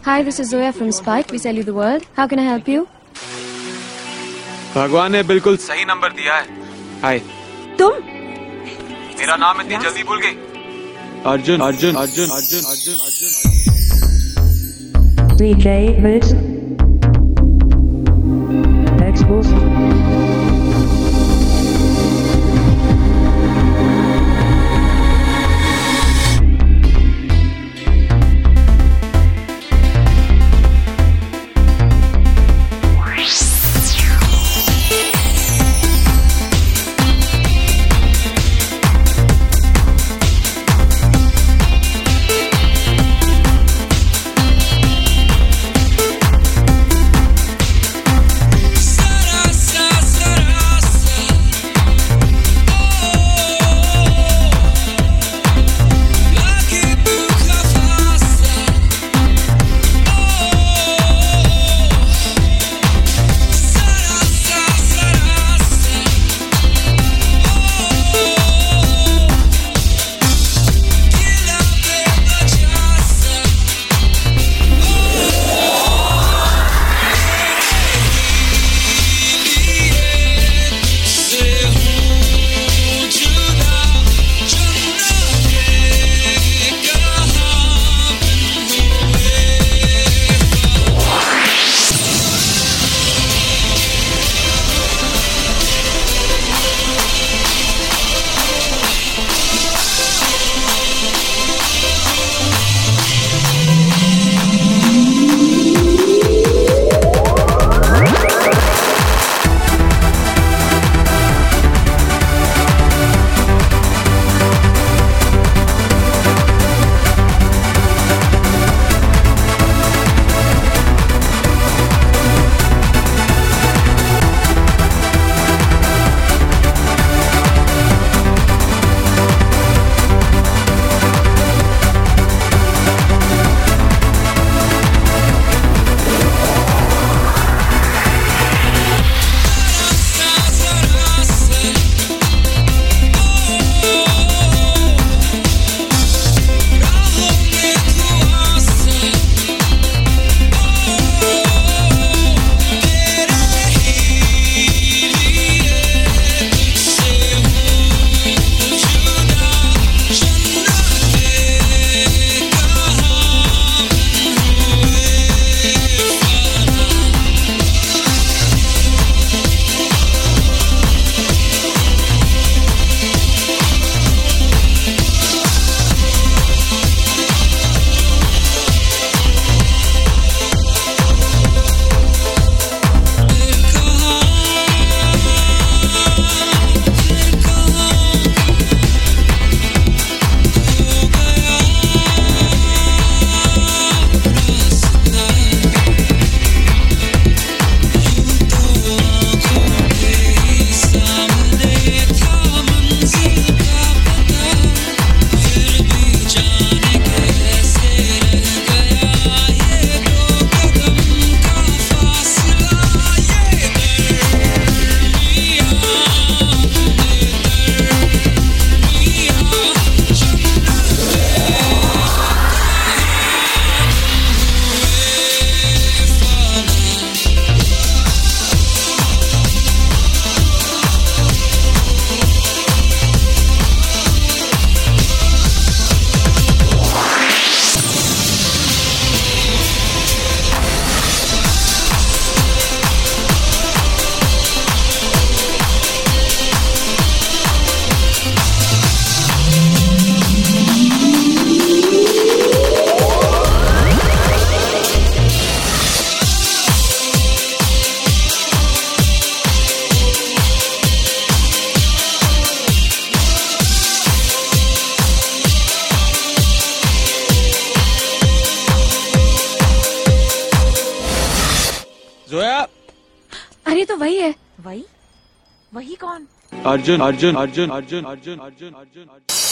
Hi, this is Zoya from Spike. We sell you the world. How can I help you? भगवान ने बिल्कुल सही number दिया है। हाय। तुम? मेरा नाम इतनी जल्दी भूल गई? Arjun Arjun Arjun Arjun Arjun Arjun DJ Mix Expos Zoya. अरे तो वही है। वही? वही कौन? अर्जुन अर्जुन अर्जुन अर्जुन अर्जुन अर्जुन अर्जुन अर्जुन